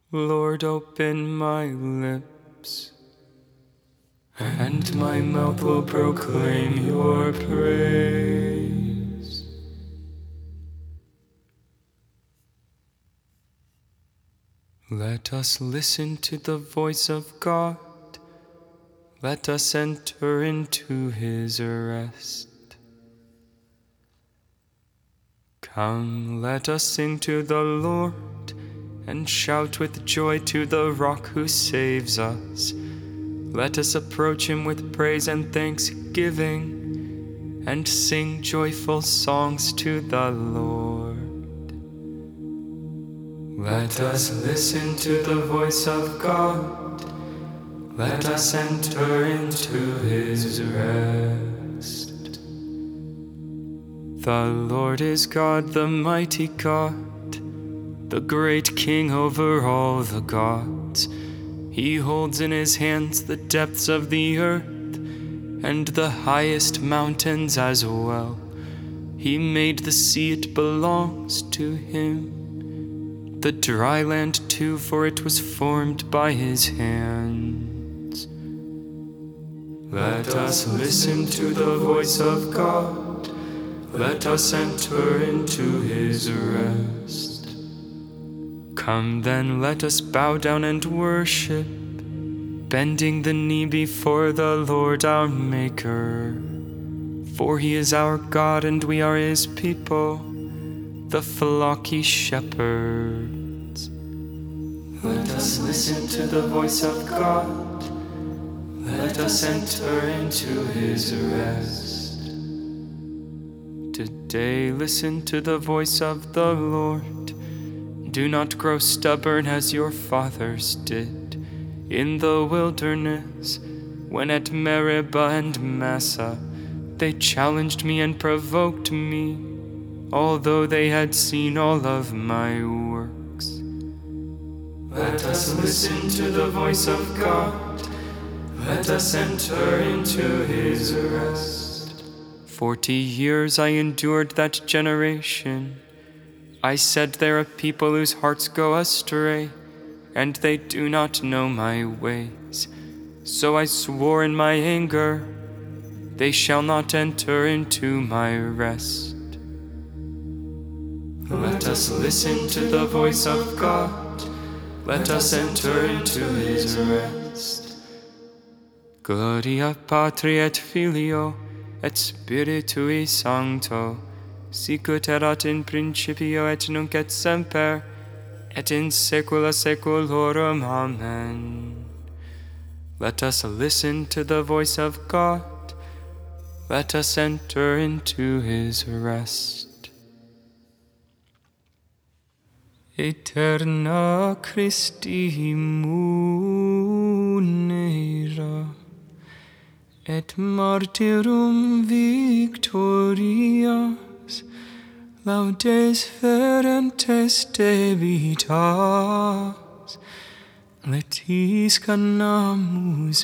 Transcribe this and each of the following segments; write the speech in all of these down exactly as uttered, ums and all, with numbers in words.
Lord, open my lips, and my mouth will proclaim your praise. Let us listen to the voice of God. Let us enter into his rest. Come, let us sing to the Lord, and shout with joy to the rock who saves us. Let us approach him with praise and thanksgiving, and sing joyful songs to the Lord. Let us listen to the voice of God. Let us enter into his rest. The Lord is God, the mighty God, the great King over all the gods. He holds in his hands the depths of the earth, and the highest mountains as well. He made the sea, it belongs to him. The dry land too, for it was formed by his hands. Let us listen to the voice of God. Let us enter into his rest. Come then, let us bow down and worship, bending the knee before the Lord our Maker. For he is our God, and we are his people, the flock he shepherds. Let us listen to the voice of God. Let us enter into his rest. Today listen to the voice of the Lord. Do not grow stubborn as your fathers did in the wilderness, when at Meribah and Massah they challenged me and provoked me, although they had seen all of my works. Let us listen to the voice of God. Let us enter into his rest. Forty years I endured that generation. I said, there are people whose hearts go astray, and they do not know my ways. So I swore in my anger, they shall not enter into my rest. Let us listen to the voice of God. Let us enter into his rest. Gloria Patri et Filio et Spiritui Sancto, sicut erat in principio et nunc et semper, et in saecula saeculorum. Amen. Let us listen to the voice of God. Let us enter into his rest. Aeterna Christi munera, et martyrum victorias, laudes ferentes debitas, letis canamus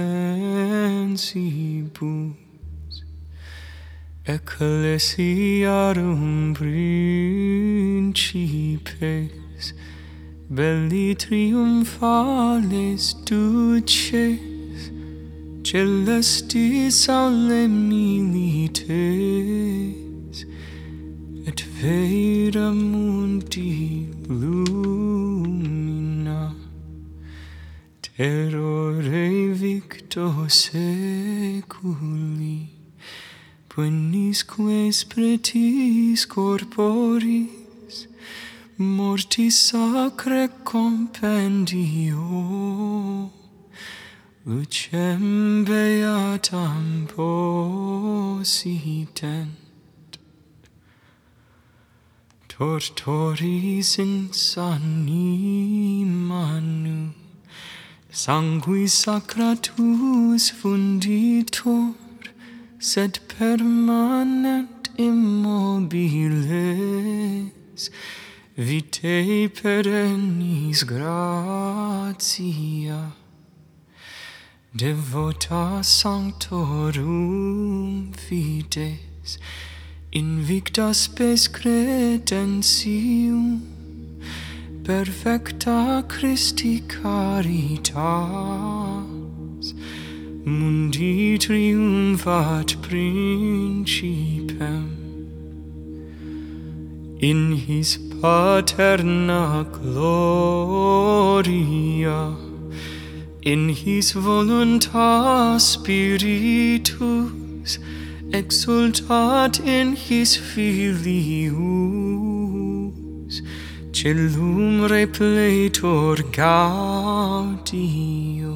mensibus, ecclesiarum principes, belli triumphales duces, celestis aule milites, et vera mundi lumina, terrore victo seculi, buenisque spretis corporis, mortis sacre compendio, lucem beatam possitent, tortoris insani manu, sanguis sacratus funditor, sed permanent immobiles, vitae perennis gratia, devota sanctorum fides, invicta spes credentium, perfecta Christi caritas, mundi triumphat principem, in his paterna gloria, in his voluntas spiritus, exultat in his filius, celum repletor gaudio,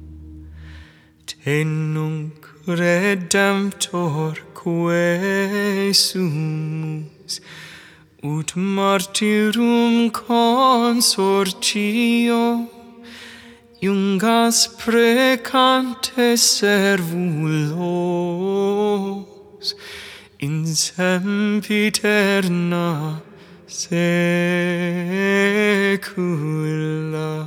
te nunc redemptor quae sumus, ut martyrum consortio, iungas precantes servulos, in sempiterna saecula.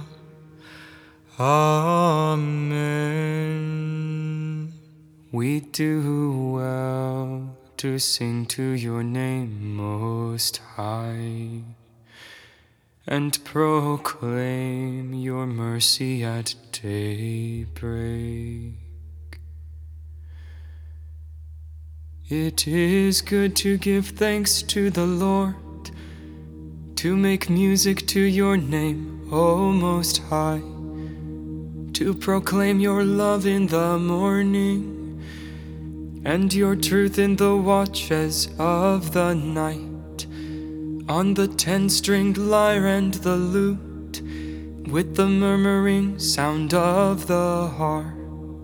Amen. We do well to sing to your name, Most High, and proclaim your mercy at daybreak. It is good to give thanks to the Lord, to make music to your name, O Most High, to proclaim your love in the morning, and your truth in the watches of the night, on the ten-stringed lyre and the lute, with the murmuring sound of the harp.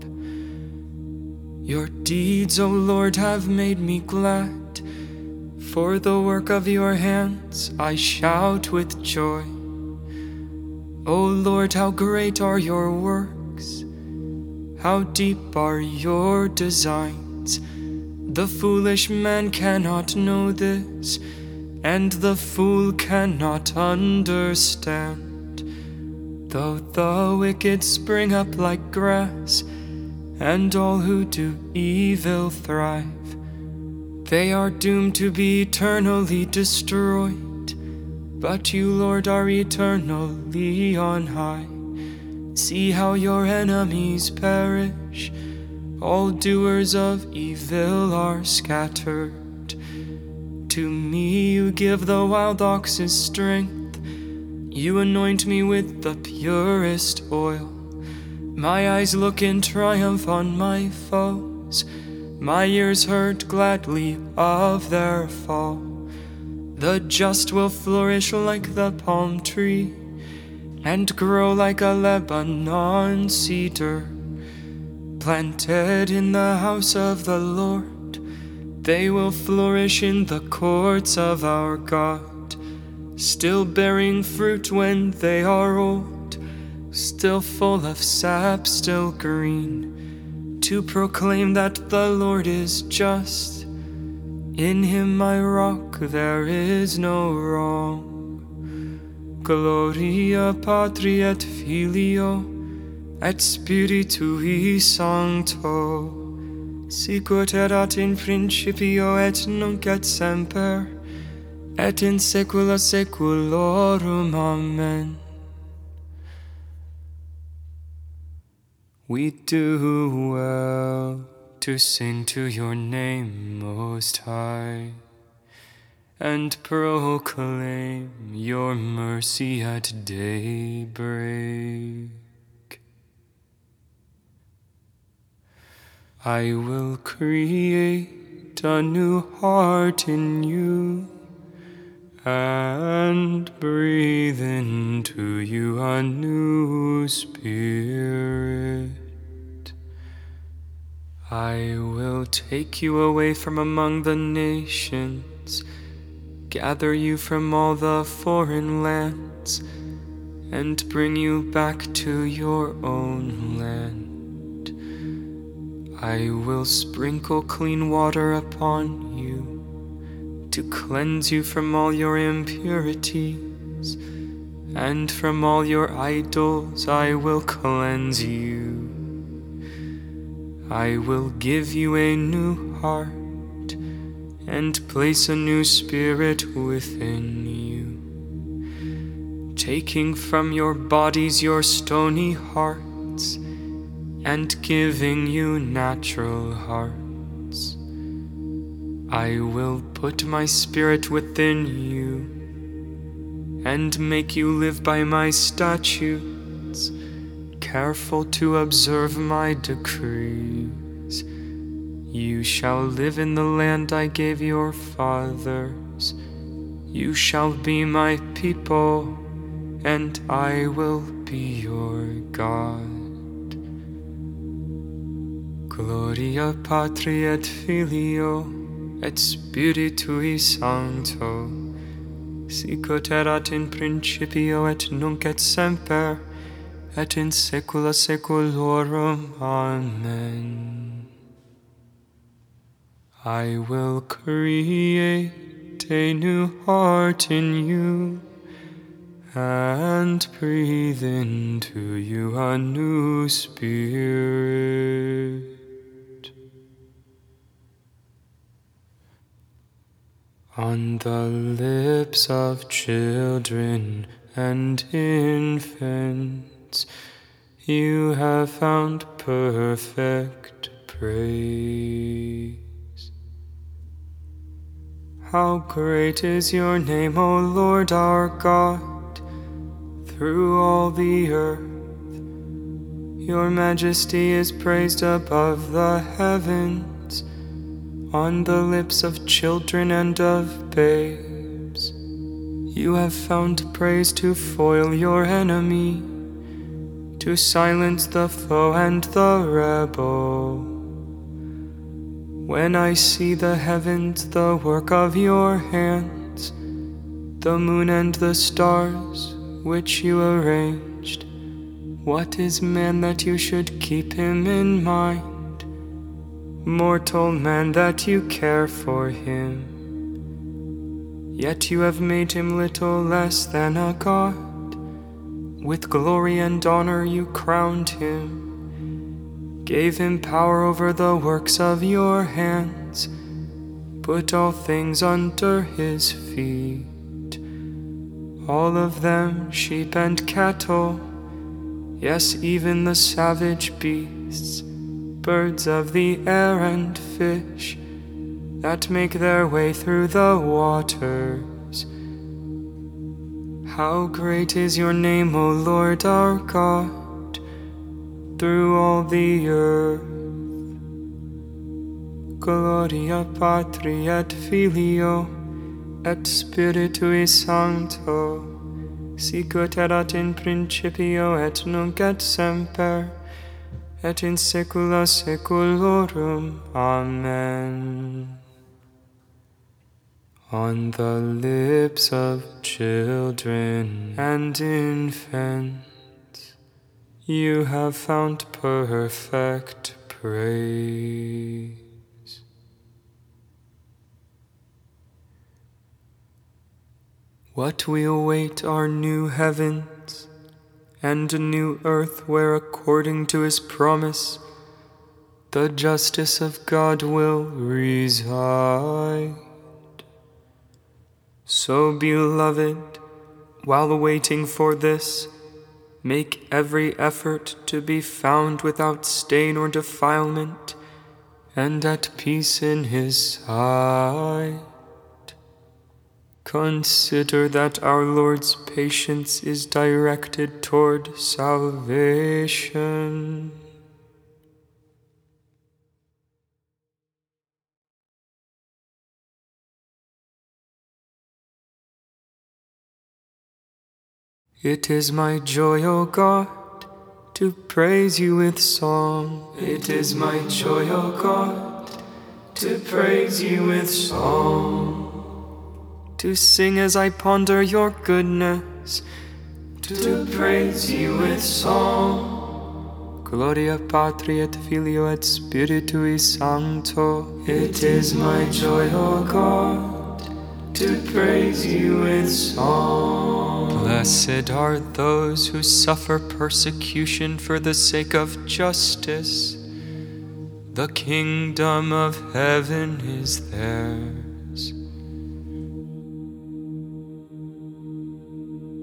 Your deeds, O Lord, have made me glad. For the work of your hands I shout with joy. O Lord, how great are your works! How deep are your designs! The foolish man cannot know this, and the fool cannot understand. Though the wicked spring up like grass, and all who do evil thrive, they are doomed to be eternally destroyed. But you, Lord, are eternally on high. See how your enemies perish. All doers of evil are scattered. To me you give the wild ox's strength. You anoint me with the purest oil. My eyes look in triumph on my foes. My ears heard gladly of their fall. The just will flourish like the palm tree, and grow like a Lebanon cedar, planted in the house of the Lord. They will flourish in the courts of our God, still bearing fruit when they are old, still full of sap, still green, to proclaim that the Lord is just. In him my rock, there is no wrong. Gloria Patri et Filio et Spiritui Sancto, sicut erat in principio et nunc et semper, et in saecula saeculorum. Amen. We do well to sing to your name, Most High, and proclaim your mercy at daybreak. I will create a new heart in you, and breathe into you a new spirit. I will take you away from among the nations, gather you from all the foreign lands, and bring you back to your own land. I will sprinkle clean water upon you, to cleanse you from all your impurities, and from all your idols I will cleanse you. I will give you a new heart, and place a new spirit within you. taking from your bodies your stony hearts and giving you natural hearts. I will put my spirit within you and make you live by my statutes, careful to observe my decrees. You shall live in the land I gave your fathers. You shall be my people, and I will be your God. Gloria Patri et Filio et Spiritui Sancto, sicut erat in principio et nunc et semper, et in saecula saeculorum. Amen. I will create a new heart in you and breathe into you a new spirit. On the lips of children and infants, you have found perfect praise. How great is your name, O Lord our God, through all the earth. Your majesty is praised above the heavens, on the lips of children and of babes. You have found praise to foil your enemy, to silence the foe and the rebel. When I see the heavens, the work of your hands, the moon and the stars, which you arranged, what is man that you should keep him in mind? Mortal man, that you care for him. Yet you have made him little less than a god. With glory and honor you crowned him, gave him power over the works of your hands, put all things under his feet, all of them sheep and cattle, yes, even the savage beasts, birds of the air and fish that make their way through the waters. How great is your name, O Lord our God, through all the earth. Gloria Patri et Filio et Spiritui Sancto, sicut erat in principio et nunc et semper, et in saecula saeculorum. Amen. On the lips of children and infants, you have found perfect praise. What we await are new heavens and a new earth where, according to his promise, the justice of God will reside. So, beloved, while waiting for this, make every effort to be found without stain or defilement and at peace in his sight. Consider that our Lord's patience is directed toward salvation. It is my joy, O God, to praise you with song. It is my joy, O God, to praise you with song. To sing as I ponder your goodness, to, to praise you with song. Gloria Patri et Filio et Spiritui Sancto. It is my joy, O God, to praise you with song. Blessed are those who suffer persecution for the sake of justice. The kingdom of heaven is theirs.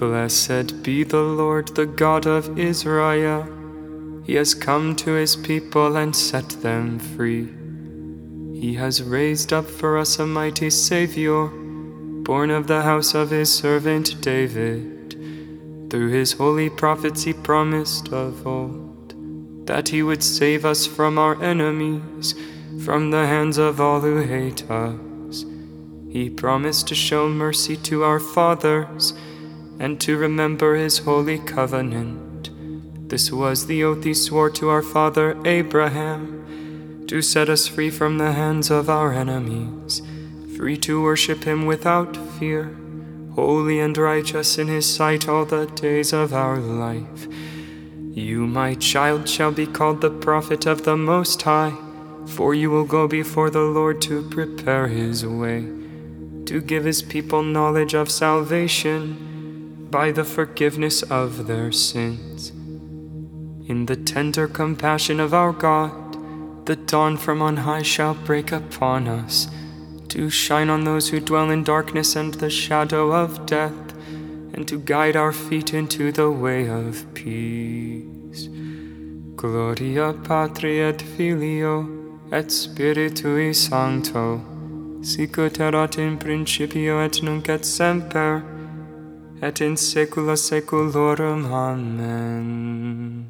Blessed be the Lord, the God of Israel. He has come to his people and set them free. He has raised up for us a mighty Savior, born of the house of his servant David. Through his holy prophets he promised of old that he would save us from our enemies, from the hands of all who hate us. He promised to show mercy to our fathers and to remember his holy covenant. This was the oath he swore to our father Abraham, to set us free from the hands of our enemies, free to worship him without fear, holy and righteous in his sight all the days of our life. You, my child, shall be called the prophet of the Most High, for you will go before the Lord to prepare his way, to give his people knowledge of salvation by the forgiveness of their sins. In the tender compassion of our God, the dawn from on high shall break upon us, to shine on those who dwell in darkness and the shadow of death, and to guide our feet into the way of peace. Gloria Patri et Filio et Spiritui Sancto, sicut erat in principio et nunc et semper, et in saecula saeculorum. Amen.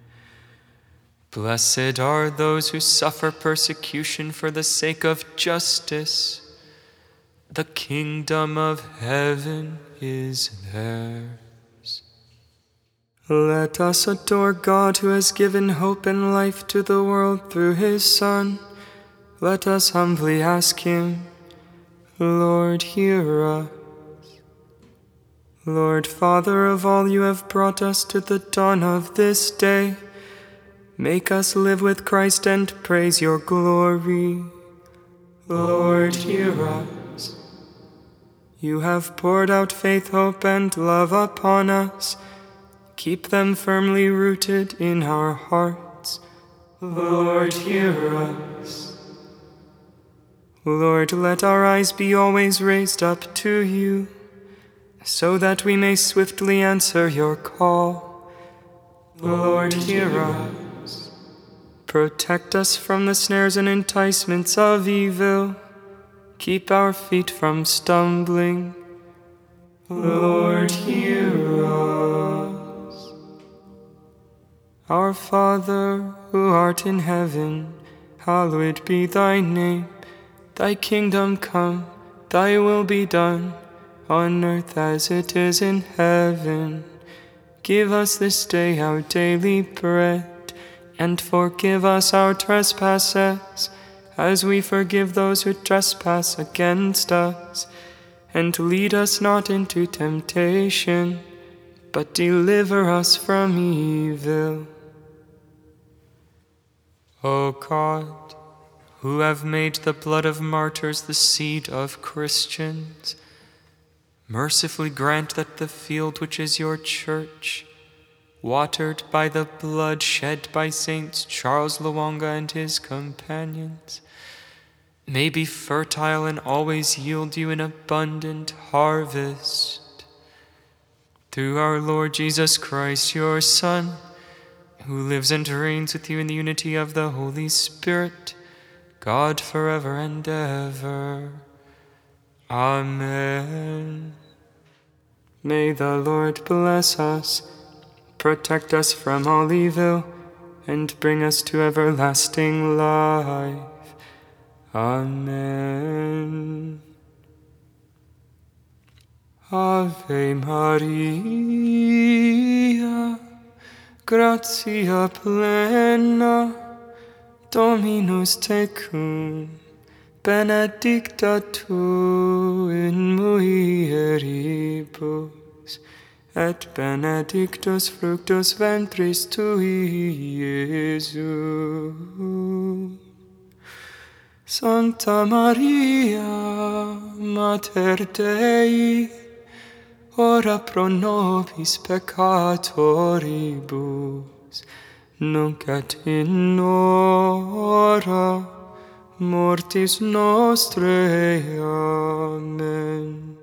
Blessed are those who suffer persecution for the sake of justice. The kingdom of heaven is theirs. Let us adore God, who has given hope and life to the world through his Son. Let us humbly ask him, Lord, hear us. Lord, Father of all, you have brought us to the dawn of this day. Make us live with Christ and praise your glory. Lord, hear us. You have poured out faith, hope, and love upon us. Keep them firmly rooted in our hearts. Lord, hear us. Lord, let our eyes be always raised up to you, so that we may swiftly answer your call. Lord, hear us. Protect us from the snares and enticements of evil. Keep our feet from stumbling. Lord, hear us. Our Father, who art in heaven, hallowed be thy name. Thy kingdom come, thy will be done, on earth as it is in heaven. Give us this day our daily bread, and forgive us our trespasses, as we forgive those who trespass against us. And lead us not into temptation, but deliver us from evil. O God, who have made the blood of martyrs the seed of Christians, mercifully grant that the field which is your church, watered by the blood shed by Saints Charles Lwanga and his companions, may be fertile and always yield you an abundant harvest. Through our Lord Jesus Christ, your Son, who lives and reigns with you in the unity of the Holy Spirit, God forever and ever. Amen. May the Lord bless us, protect us from all evil, and bring us to everlasting life. Amen. Ave Maria, gratia plena, Dominus tecum, benedicta tu in mulieribus, et benedictus fructus ventris tui, Iesus. Sancta Maria, Mater Dei, ora pro nobis peccatoribus, nunc et in hora mortis nostrae. Amen.